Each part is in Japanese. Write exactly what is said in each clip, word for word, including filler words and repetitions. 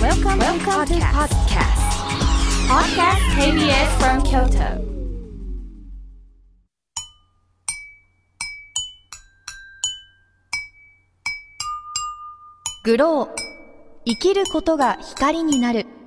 Welcome, Welcome to podcast. Podcast ケービーエス from Kyoto. グロー、生きることが光になる。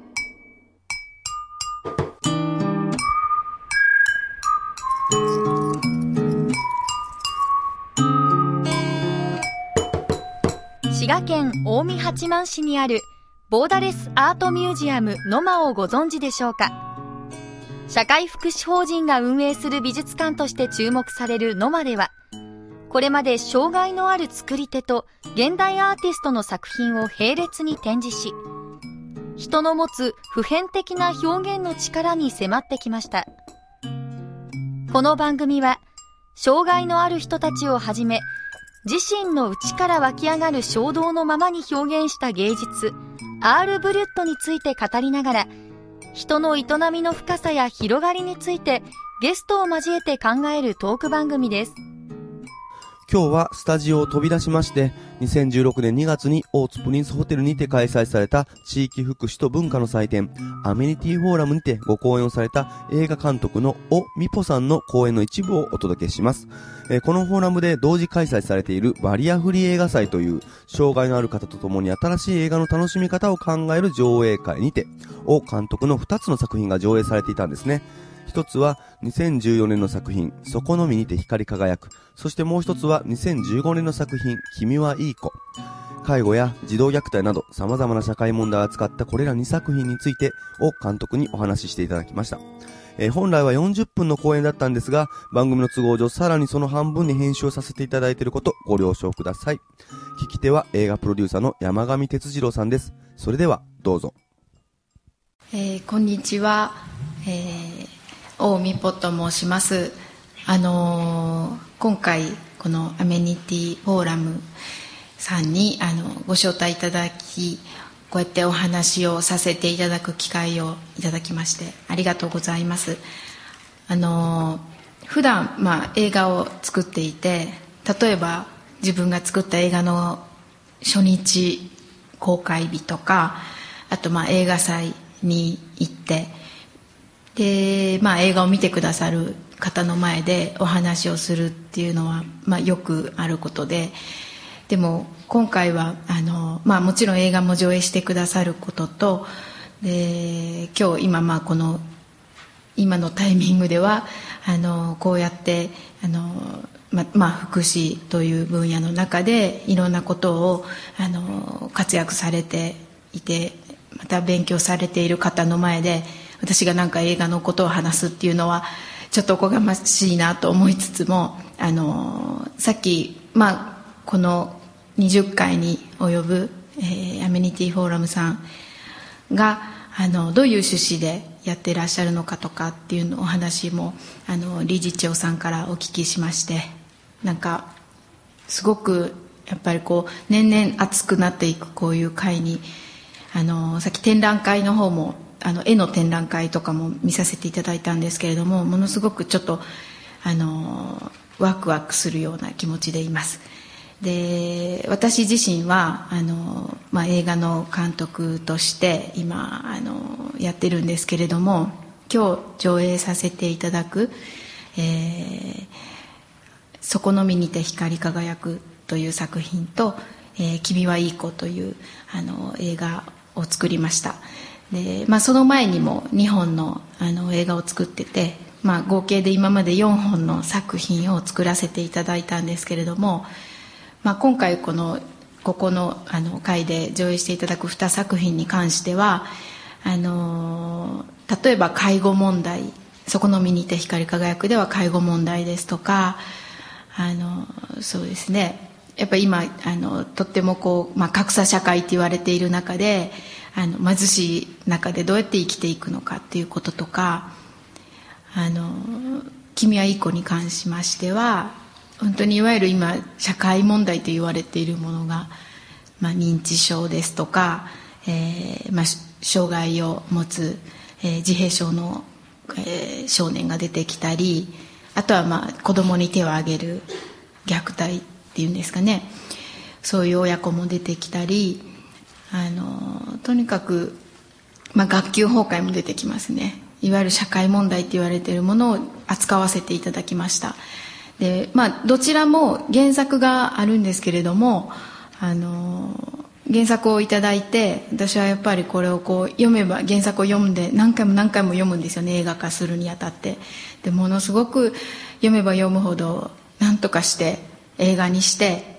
滋賀県近江八幡市にあるボーダレスアートミュージアムノマをご存知でしょうか。社会福祉法人が運営する美術館として注目されるノマでは、これまで障害のある作り手と現代アーティストの作品を並列に展示し、人の持つ普遍的な表現の力に迫ってきました。この番組は障害のある人たちをはじめ、自身の内から湧き上がる衝動のままに表現した芸術アール・ブリュットについて語りながら、人の営みの深さや広がりについてゲストを交えて考えるトーク番組です。 今日はスタジオを飛び出しまして、にせんじゅうろくねんにがつに大津プリンスホテルにて開催された地域福祉と文化の祭典アメニティフォーラムにてご講演をされた映画監督のオ・ミポさんの講演の一部をお届けします。えー、このフォーラムで同時開催されているバリアフリー映画祭という障害のある方と共に新しい映画の楽しみ方を考える上映会にて、オ監督のふたつの作品が上映されていたんですね。一つはにせんじゅうよねんの作品そこのみにて光り輝く、そしてもう一つはにせんじゅうごねんの作品君はいい子。介護や児童虐待など様々な社会問題を扱ったこれらにさく品についてを監督にお話ししていただきました。えー、本来はよんじゅっぷんの公演だったんですが、番組の都合上さらにその半分に編集をさせていただいていることご了承ください。聞き手は映画プロデューサーの山上哲次郎さんです。それではどうぞ。 えー、こんにちは、えー大美穂と申します。あのー、今回このアメニティフォーラムさんにあのご招待いただき、こうやってお話をさせていただく機会をいただきましてありがとうございます。あのー、普段、まあ、映画を作っていて、例えば自分が作った映画の初日公開日とか、あとまあ映画祭に行ってで、まあ、映画を見てくださる方の前でお話をするっていうのは、まあ、よくあることで、でも今回はあの、まあ、もちろん映画も上映してくださることと、で今日今、まあ、この今のタイミングではあのこうやってあの、ままあ、福祉という分野の中でいろんなことをあの活躍されていて、また勉強されている方の前で私がなんか映画のことを話すっていうのはちょっとおこがましいなと思いつつも、あのさっき、まあ、このにじゅっかいに及ぶ、えー、アメニティフォーラムさんがあのどういう趣旨でやってらっしゃるのかとかっていうのお話もあの理事長さんからお聞きしまして、なんかすごくやっぱりこう年々熱くなっていくこういう会に、あのさっき展覧会の方もあの絵の展覧会とかも見させていただいたんですけれども、ものすごくちょっとあのワクワクするような気持ちでいます。で私自身はあの、まあ、映画の監督として今あのやってるんですけれども、今日上映させていただく、えー、そこのみにて光り輝くという作品と、えー、君はいい子というあの映画を作りました。でまあ、その前にもにほん の, あの映画を作ってて、まあ、合計で今までよんほんの作品を作らせていただいたんですけれども、まあ、今回このここ の, あの回で上映していただくにさく品に関しては、あの例えば介護問題、そこのみにて光り輝くでは介護問題ですとか、あのそうですね、やっぱり今あのとってもこう、まあ、格差社会って言われている中で、あの貧しい中でどうやって生きていくのかっていうこととか、あの君はいい子に関しましては本当にいわゆる今社会問題と言われているものが、まあ、認知症ですとか、えーまあ、障害を持つ、えー、自閉症の、えー、少年が出てきたり、あとは、まあ、子供に手を挙げる虐待っていうんですかね、そういう親子も出てきたり、 あのとにかく、まあ、学級崩壊も出てきますね。いわゆる社会問題って言われているものを扱わせていただきました。で、まあ、どちらも原作があるんですけれども、あの原作をいただいて、私はやっぱりこれをこう読めば、原作を読んで何回も何回も読むんですよね、映画化するにあたって。でものすごく読めば読むほど何とかして映画にして、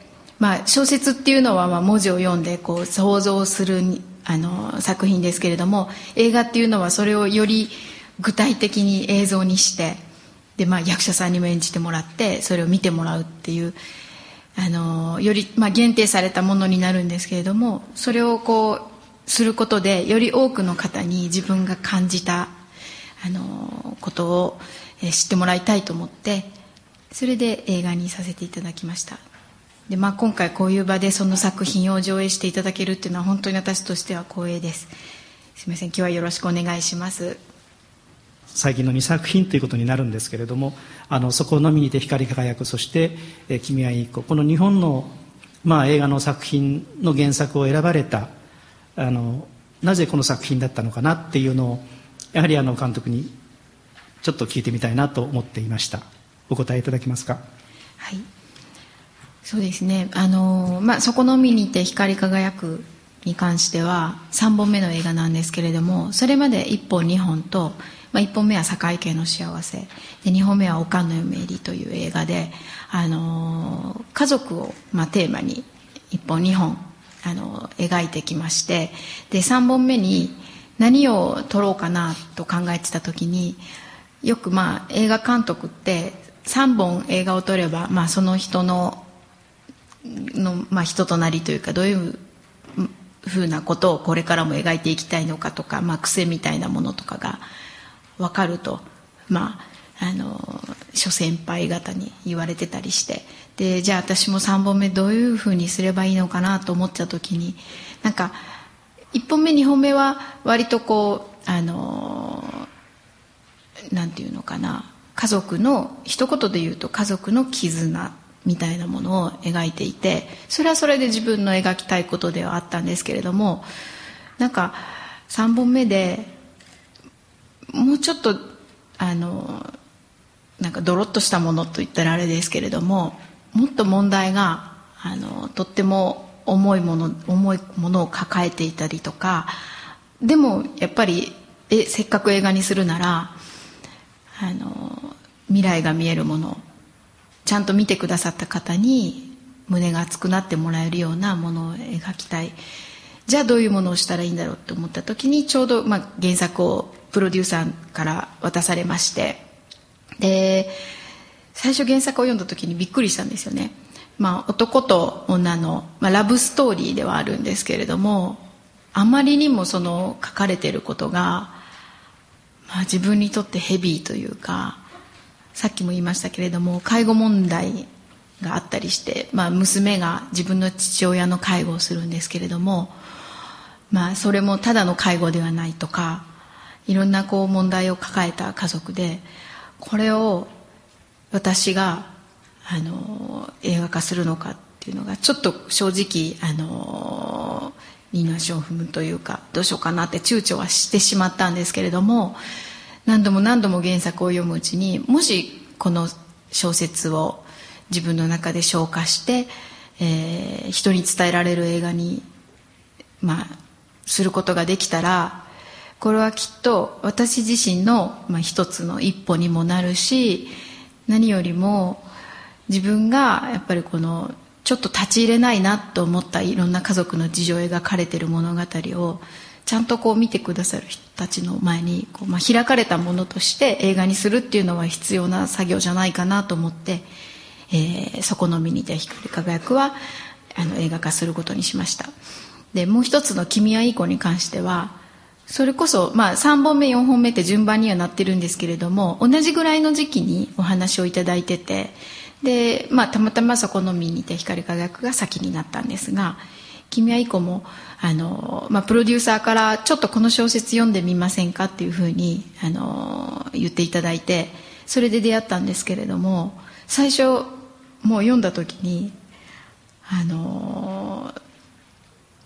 まあ、小説っていうのはまあ文字を読んでこう想像するあの作品ですけれども、映画っていうのはそれをより具体的に映像にして、で、まあ、役者さんにも演じてもらってそれを見てもらうっていう、あのより、まあ、限定されたものになるんですけれども、それをこうすることでより多くの方に自分が感じたあのことを知ってもらいたいと思って、それで映画にさせていただきました。で、まあ、今回こういう場でその作品を上映していただけるっていうのは本当に私としては光栄です。すみません、今日はよろしくお願いします。 最近のにさく品ということになるんですけれども、あのそこのみにて光り輝く、そして「え君はいい子」、この日本の、まあ、映画の作品の原作を選ばれた、あのなぜこの作品だったのかなっていうのをやはりあの監督にちょっと聞いてみたいなと思っていました。お答えいただけますか。 はい、そうですね、あの、まあ、そこのみにて光り輝くに関してはさんぼんめの映画なんですけれども、それまでいっぽんにほんと、まあ、いっぽんめは堺家の幸せで、にほんめはおかんの嫁入りという映画で、あの家族を、まあ、テーマにいっぽんにほんあの描いてきまして、でさんぼんめに何を撮ろうかなと考えてた時に、よくまあ映画監督ってさんぼん映画を撮れば、まあ、その人のの、まあ、人となりというか、どういうふうなことをこれからも描いていきたいのかとか、まあ、癖みたいなものとかが分かると、まあ、あの諸先輩方に言われてたりして、でじゃあ私もさんぼんめどういうふうにすればいいのかなと思った時に、なんかいっぽんめにほんめは割とこうあのなんていうのかな、家族の一言で言うと家族の絆みたいなものを描いていて、それはそれで自分の描きたいことではあったんですけれども、なんかさんぼんめでもうちょっとあのなんかドロッとしたものと言ったらあれですけれども、もっと問題があのとっても重いもの重いものを抱えていたりとか、でもやっぱりえせっかく映画にするならあの未来が見えるもの、ちゃんと見てくださった方に胸が熱くなってもらえるようなものを描きたい。じゃあどういうものをしたらいいんだろうと思った時に、ちょうど、まあ、原作をプロデューサーから渡されまして、で最初原作を読んだ時にびっくりしたんですよね。まあ、男と女の、まあ、ラブストーリーではあるんですけれども、あまりにもその書かれていることが、まあ、自分にとってヘビーというか、さっきも言いましたけれども介護問題があったりして、まあ、娘が自分の父親の介護をするんですけれども、まあ、それもただの介護ではないとか、いろんなこう問題を抱えた家族で、これを私があの映画化するのかっていうのがちょっと正直あの二の足を踏むというか、どうしようかなって躊躇はしてしまったんですけれども、何度も何度も原作を読むうちに、もしこの小説を自分の中で消化して、えー、人に伝えられる映画に、まあ、することができたら、これはきっと私自身の、まあ、一つの一歩にもなるし、何よりも自分がやっぱりこのちょっと立ち入れないなと思ったいろんな家族の事情を描かれている物語をちゃんとこう見てくださる人たちの前にこう、まあ、開かれたものとして映画にするっていうのは必要な作業じゃないかなと思って、えー、そこの身にて光り輝くはあの映画化することにしました。でもう一つの君はいい子に関しては、それこそ、まあ、さんぼんめよんほんめって順番にはなってるんですけれども、同じぐらいの時期にお話をいただいてて、で、まあ、たまたまそこの身にて光り輝くが先になったんですが、君はいい子もあの、まあ、プロデューサーからちょっとこの小説読んでみませんかっていうふうにあの言っていただいて、それで出会ったんですけれども、最初もう読んだ時にあの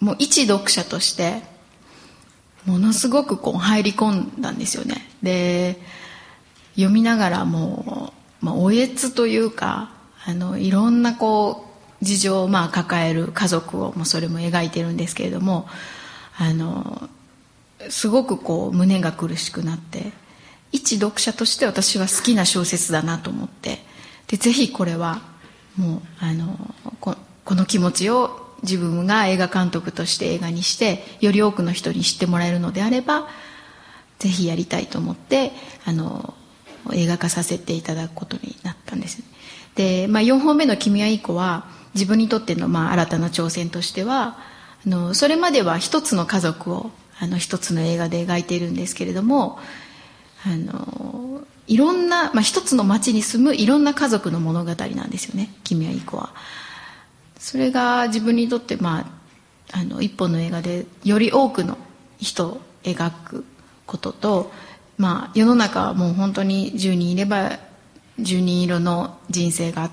もう一読者としてものすごくこう入り込んだんですよね。で読みながらもう、まあ、おえつというかあのいろんなこう事情をまあ抱える家族をもうそれも描いてるんですけれども、あのすごくこう胸が苦しくなって、一読者として私は好きな小説だなと思って、でぜひこれはもうあの こ, この気持ちを自分が映画監督として映画にしてより多くの人に知ってもらえるのであればぜひやりたいと思ってあの映画化させていただくことになったんです。で、まあ、よんほんめの君はいい子は自分にとってのまあ新たな挑戦としては、あのそれまでは一つの家族をあの一つの映画で描いているんですけれども、あのいろんな、まあ、一つの町に住むいろんな家族の物語なんですよね、君はいい子は。それが自分にとって、まあ、あの一本の映画でより多くの人を描くことと、まあ、世の中はもう本当にじゅうにんいればじゅうにん色の人生があって、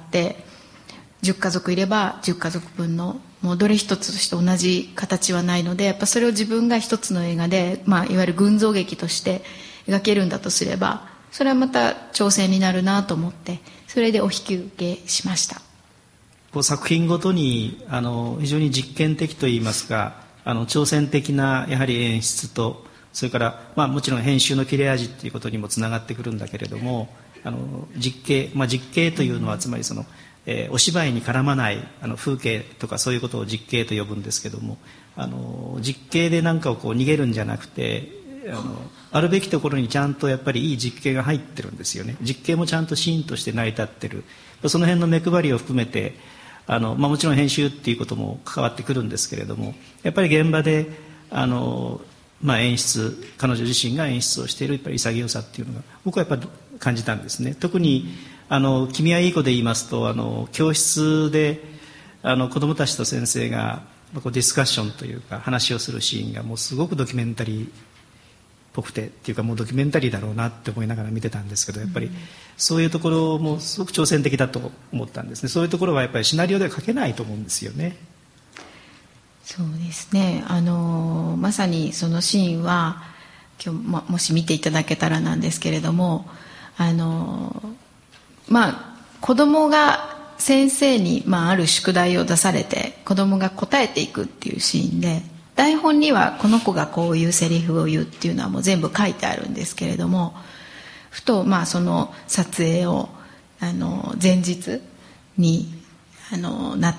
じゅっかぞくいればじゅっかぞくぶんのもうどれ一つとして同じ形はないので、やっぱそれを自分が一つの映画で、まあ、いわゆる群像劇として描けるんだとすれば、それはまた挑戦になるなと思って、それでお引き受けしました。 こう作品ごとにあの非常に実験的といいますか、あの挑戦的なやはり演出と、それから、まあ、もちろん編集の切れ味っていうことにもつながってくるんだけれども、あの実景、まあ、実景というのはつまりその、えー、お芝居に絡まないあの風景とかそういうことを実景と呼ぶんですけども、あの実景で何かをこう逃げるんじゃなくて、あのあるべきところにちゃんとやっぱりいい実景が入ってるんですよね。実景もちゃんとシーンとして成り立ってる、その辺の目配りを含めてあの、まあ、もちろん編集っていうことも関わってくるんですけれども、やっぱり現場であの、まあ、演出、彼女自身が演出をしているやっぱり潔さっていうのが僕はやっぱり感じたんですね。特にあの君はいい子で言いますと、あの教室であの子どもたちと先生がこうディスカッションというか話をするシーンがもうすごくドキュメンタリーっぽくてっていうか、もうドキュメンタリーだろうなって思いながら見てたんですけど、やっぱりそういうところもすごく挑戦的だと思ったんですね。そういうところはやっぱりシナリオでは書けないと思うんですよね。 そうですね、あのまさにそのシーンは今日 も, もし見ていただけたらなんですけれども、あのまあ子供が先生に、まあ、ある宿題を出されて子供が答えていくっていうシーンで、台本にはこの子がこういうセリフを言うっていうのはもう全部書いてあるんですけれども、ふとまあその撮影をあの前日にあのなって、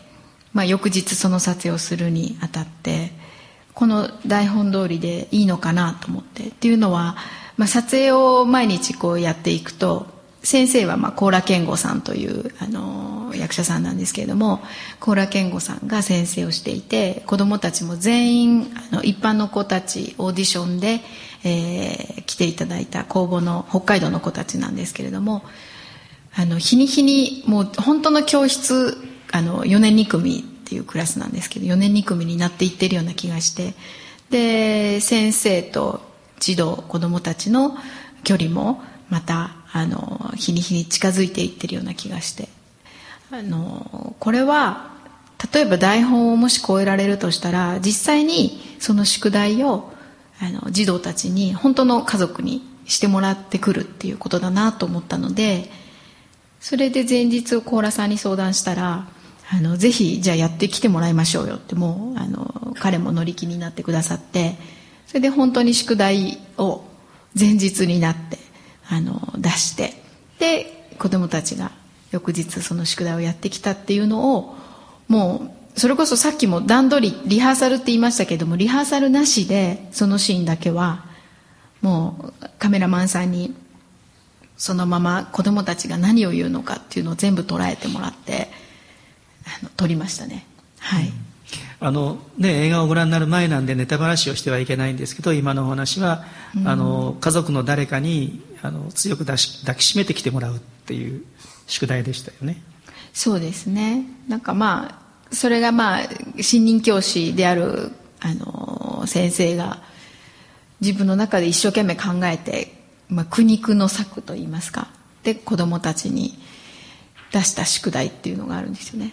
まあ、翌日その撮影をするにあたって、この台本通りでいいのかなと思って、っていうのは、まあ、撮影を毎日こうやっていくと、先生はまあ高良健吾さんというあの役者さんなんですけれども、高良健吾さんが先生をしていて、子どもたちも全員あの一般の子たち、オーディションで、えー、来ていただいた公募の北海道の子たちなんですけれども、あの日に日にもう本当の教室、あのよねんに組っていうクラスなんですけど、よねんに組になっていってるような気がして、で先生と児童、子どもたちの距離もまたあの日に日に近づいていってるような気がして、あのこれは例えば台本をもし超えられるとしたら、実際にその宿題をあの児童たちに本当の家族にしてもらってくるっていうことだなと思ったので、それで前日高良さんに相談したら、あのぜひじゃあやってきてもらいましょうよって、もうあの彼も乗り気になってくださって、それで本当に宿題を前日になってあの出して、で子どもたちが翌日その宿題をやってきたっていうのを、もうそれこそさっきも段取りリハーサルって言いましたけども、リハーサルなしでそのシーンだけはもうカメラマンさんにそのまま子どもたちが何を言うのかっていうのを全部捉えてもらってあの撮りましたね。はい、うん、 あのね、映画をご覧になる前なんでネタばらしをしてはいけないんですけど、今のお話は、うん、あの家族の誰かにあの強く抱きしめてきてもらうっていう宿題でしたよね。 そうですね。なんかまあそれがまあ新任教師であるあの先生が自分の中で一生懸命考えて、まあ、苦肉の策といいますかで子どもたちに出した宿題っていうのがあるんですよね。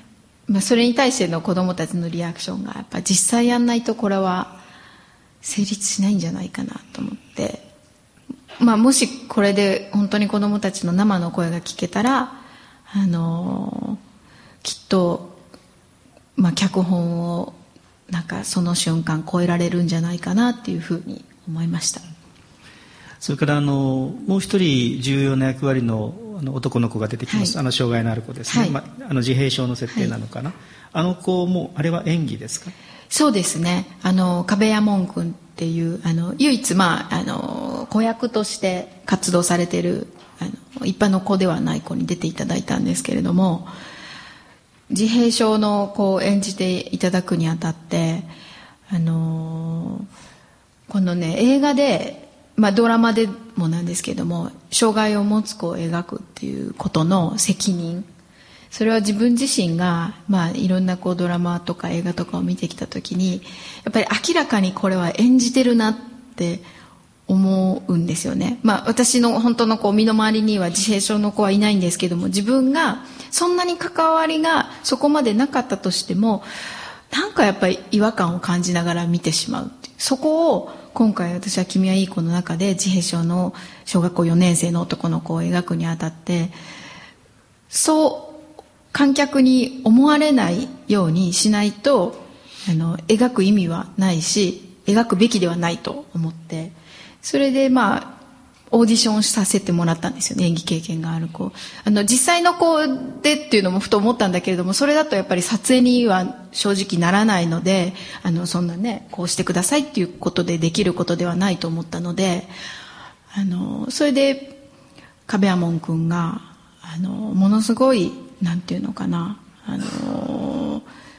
まあ、それに対しての子どもたちのリアクションがやっぱ実際やんないとこれは成立しないんじゃないかなと思って、まあ、もしこれで本当に子どもたちの生の声が聞けたら、あのきっと、まあ、脚本をなんかその瞬間超えられるんじゃないかなっていうふうに思いました。 それからあのもう一人重要な役割のあの男の子が出てきます、はい、あの障害のある子ですね、はい、まあ、あの自閉症の設定なのかな、はい、あの子もあれは演技ですか？ そうですね、あの壁谷門君っていうあの唯一、まあ、あの子役として活動されているあの一般の子ではない子に出ていただいたんですけれども、自閉症の子を演じていただくにあたって、あのこのね映画で、まあ、ドラマでもなんですけれども、障害を持つ子を描くっていうことの責任、それは自分自身が、まあ、いろんなこうドラマとか映画とかを見てきた時にやっぱり明らかにこれは演じてるなって思うんですよね。まあ、私の本当のこう身の回りには自閉症の子はいないんですけども、自分がそんなに関わりがそこまでなかったとしてもなんかやっぱり違和感を感じながら見てしまうっていう、そこを今回私は君はいい子の中で自閉症の小学校よねん生の男の子を描くにあたって、そう観客に思われないようにしないとあの描く意味はないし描くべきではないと思って、それでまあオーディションさせてもらったんですよね、演技経験がある子。あの実際の子でっていうのもふと思ったんだけれども、それだとやっぱり撮影には正直ならないので、あのそんなねこうしてくださいっていうことでできることではないと思ったので、あのそれで壁谷門君があのものすごいなんていうのかな、あの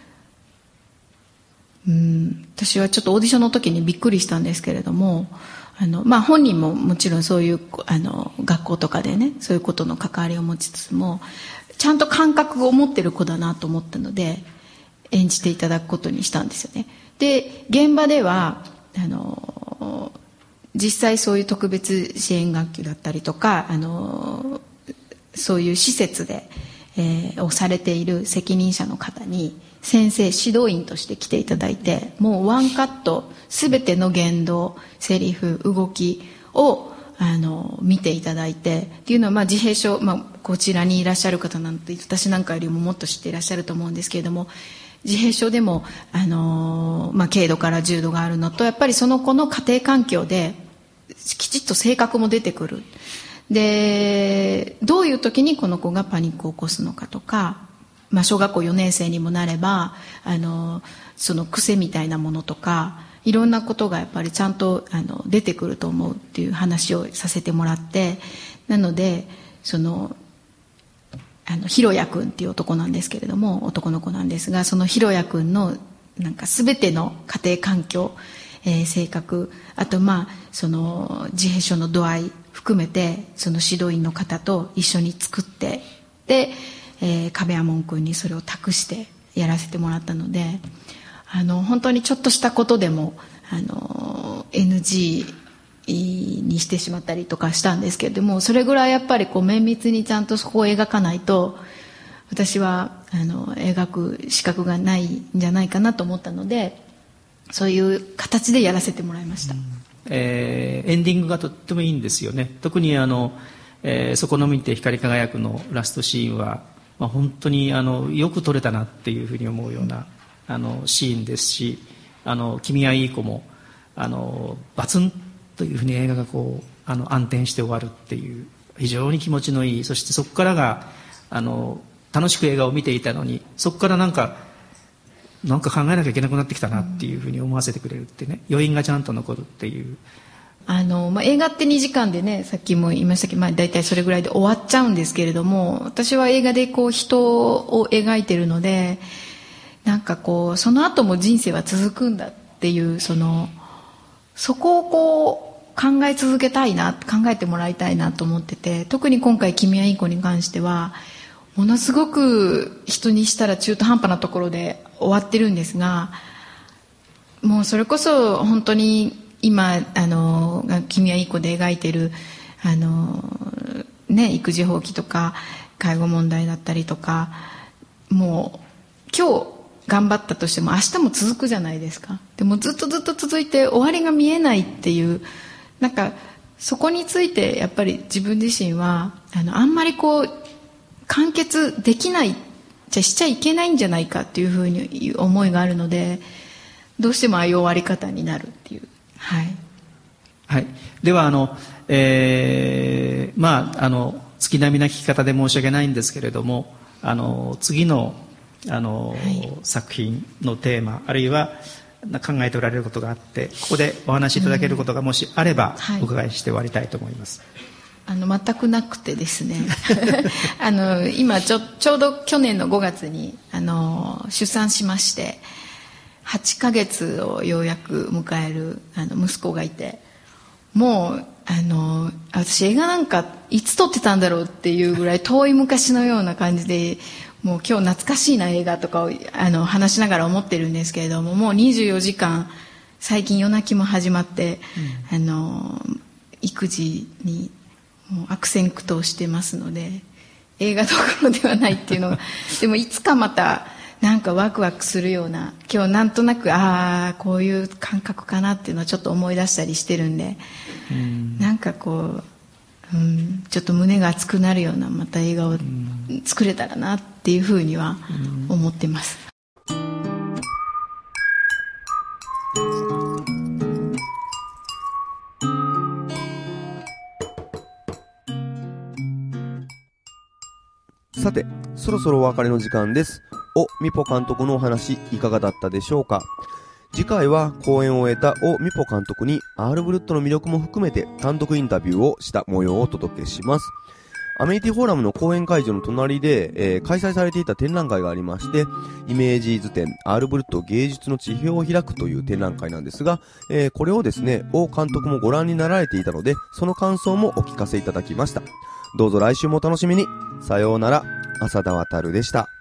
うん私はちょっとオーディションの時にびっくりしたんですけれども、あのまあ、本人ももちろんそういうあの学校とかでねそういうことの関わりを持ちつつもちゃんと感覚を持ってる子だなと思ったので演じていただくことにしたんですよね。で現場ではあの実際そういう特別支援学級だったりとかあのそういう施設で、えー、をされている責任者の方に先生指導員として来ていただいて、もうワンカット全ての言動セリフ動きをあの見ていただいてっていうのは、まあ、自閉症、まあ、こちらにいらっしゃる方なんて私なんかよりももっと知っていらっしゃると思うんですけれども、自閉症でもあの、まあ、軽度から重度があるのとやっぱりその子の家庭環境できちっと性格も出てくる。でどういう時にこの子がパニックを起こすのかとか、まあ、小学校よねん生にもなればあのその癖みたいなものとかいろんなことがやっぱりちゃんとあの出てくると思うっていう話をさせてもらって、なのでそのあのひろやくんっていう男なんですけれども、男の子なんですが、そのひろやくんのなんか全ての家庭環境、えー、性格、あとまあその自閉症の度合い含めてその指導員の方と一緒に作ってで、えー、壁谷門君にそれを託してやらせてもらったので、あの本当にちょっとしたことでもあの エヌジー にしてしまったりとかしたんですけれども、それぐらいやっぱりこう綿密にちゃんとそこを描かないと私はあの描く資格がないんじゃないかなと思ったので、そういう形でやらせてもらいました。うん、 えー、エンディングがとってもいいんですよね。特にあの、えー、そこの見て光り輝くのラストシーンは、まあ、本当にあのよく撮れたなっていうふうに思うような、うん、あのシーンですし、あの君はいい子もあのバツンというふうに映画がこうあの暗転して終わるっていう非常に気持ちのいい、そしてそこからがあの楽しく映画を見ていたのにそこからなんかなんか考えなきゃいけなくなってきたなっていうふうに思わせてくれるってね、余韻がちゃんと残るっていう。 あの、まあ、映画ってにじかんでね、さっきも言いましたけど、まあ、大体それぐらいで終わっちゃうんですけれども、私は映画でこう人を描いてるので、なんかこうその後も人生は続くんだっていうそのそこをこう考え続けたいな、考えてもらいたいなと思ってて、特に今回君はいい子に関してはものすごく人にしたら中途半端なところで終わってるんですが、もうそれこそ本当に今あの君はいい子で描いてるあの、ね、育児放棄とか介護問題だったりとか、も今日頑張ったとしても明日も続くじゃないですか。でもずっとずっと続いて終わりが見えないっていう、なんかそこについてやっぱり自分自身はあのあんまりこう完結できない、じゃしちゃいけないんじゃないかっていうふうに思いがあるので、どうしてもああいう終わり方になるっていう。はい、 はい、ではあの、えー、まああの月並みな聞き方で申し訳ないんですけれども、あの次のあの、はい、作品のテーマ、あるいは考えておられることがあって、ここでお話しいただけることがもしあれば、うん、お伺いして終わりたいと思います。 あの全くなくてですねあの今ちょ、ちょうど去年のごがつにあの出産しまして、はちかげつをようやく迎えるあの息子がいて、もうあの私映画なんかいつ撮ってたんだろうっていうぐらい遠い昔のような感じで、もう今日懐かしいな映画とかをあの話しながら思ってるんですけれども、もうにじゅうよじかん最近夜泣きも始まって、うん、あの育児にもう悪戦苦闘してますので、映画どころではないっていうのがでもいつかまたなんかワクワクするような、今日なんとなくああこういう感覚かなっていうのをちょっと思い出したりしてるんで、うん、なんかこう、うん、ちょっと胸が熱くなるようなまた映画を作れたらなっていうふうには思ってます。 さて、そろそろお別れの時間です。おみぽ監督のお話いかがだったでしょうか。次回は公演を終えたおみぽ監督にアールブルットの魅力も含めて単独インタビューをした模様をお届けします。アメニティフォーラムの公演会場の隣で、えー、開催されていた展覧会がありまして、イメージ図展アールブルット芸術の地表を開くという展覧会なんですが、えー、これをですね、王監督もご覧になられていたので、その感想もお聞かせいただきました。どうぞ来週もお楽しみに。さようなら、浅田渉でした。